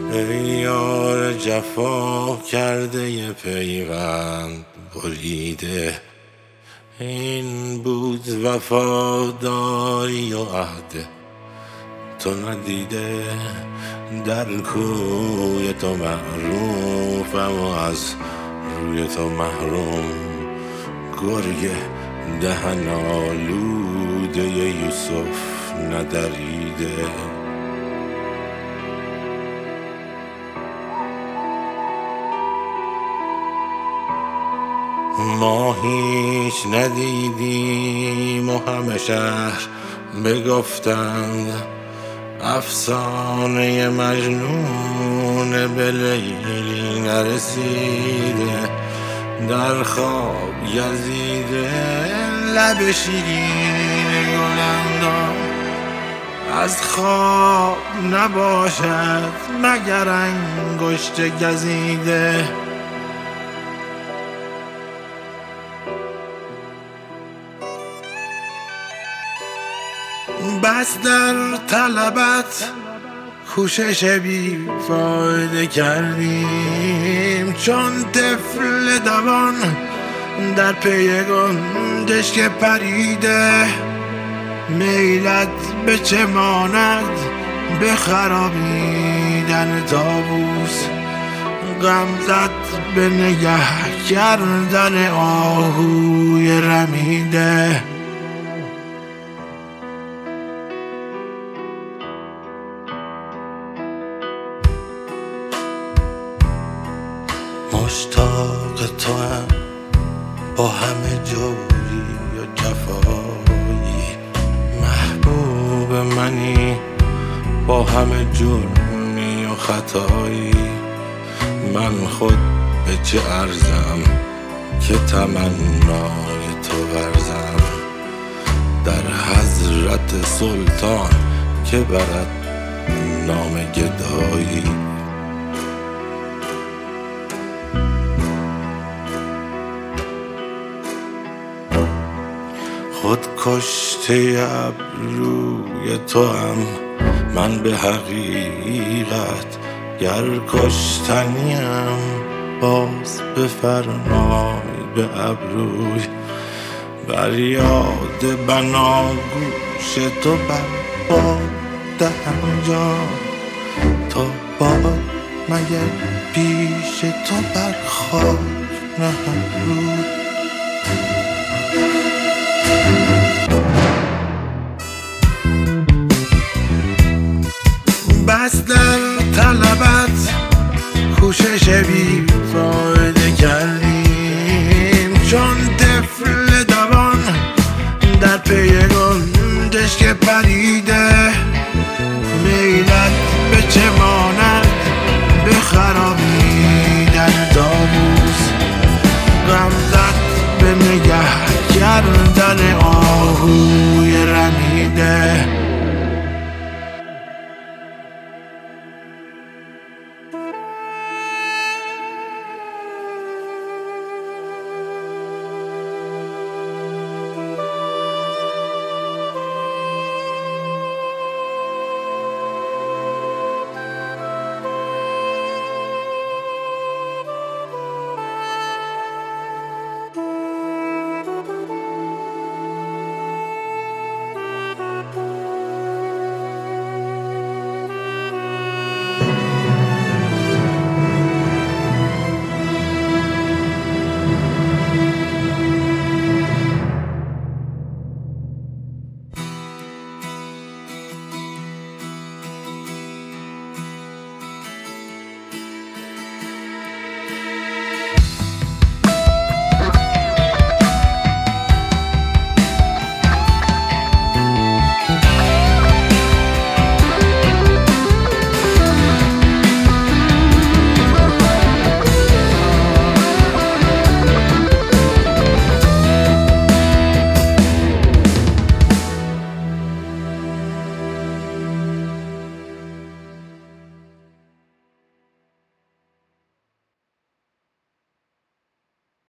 ای یار جفا کرده ی پیوند بریده، این بود وفاداری و عهد تو ندیده. در کوی تو معروفم و از روی تو محروم، گرگ دهن آلوده ی یوسف ندریده. ما هیچ ندیدیم و همه شهر بگفتند، افسانه مجنون به لیلی نرسیده. در خواب گزیده لب شیرین گلندام، از خواب نباشد مگر انگشت گزیده. بس در طلبت کوشش بی فایده کردیم، چون طفل دوان در پی گنجشک که پریده. میلت به چه ماند به خرابیدن طاووس، غمزت به نگه کردن آهوی رمیده. مشتاق تو هم با همه جوری و جفایی، محبوب منی با همه جرمی و خطایی. من خود به چه ارزم که تمنای تو ورزم، در حضرت سلطان که برد نام گدایی. خود کشته ابروی تو هم من به حقیقت، گر کشتنیم باز بفرمای به ابروی. بر یاد بناگوش تو بر باد دهم جان، تا باد مگر پیش تو بر خاک نهم روی. بس در طلبت کوشش بی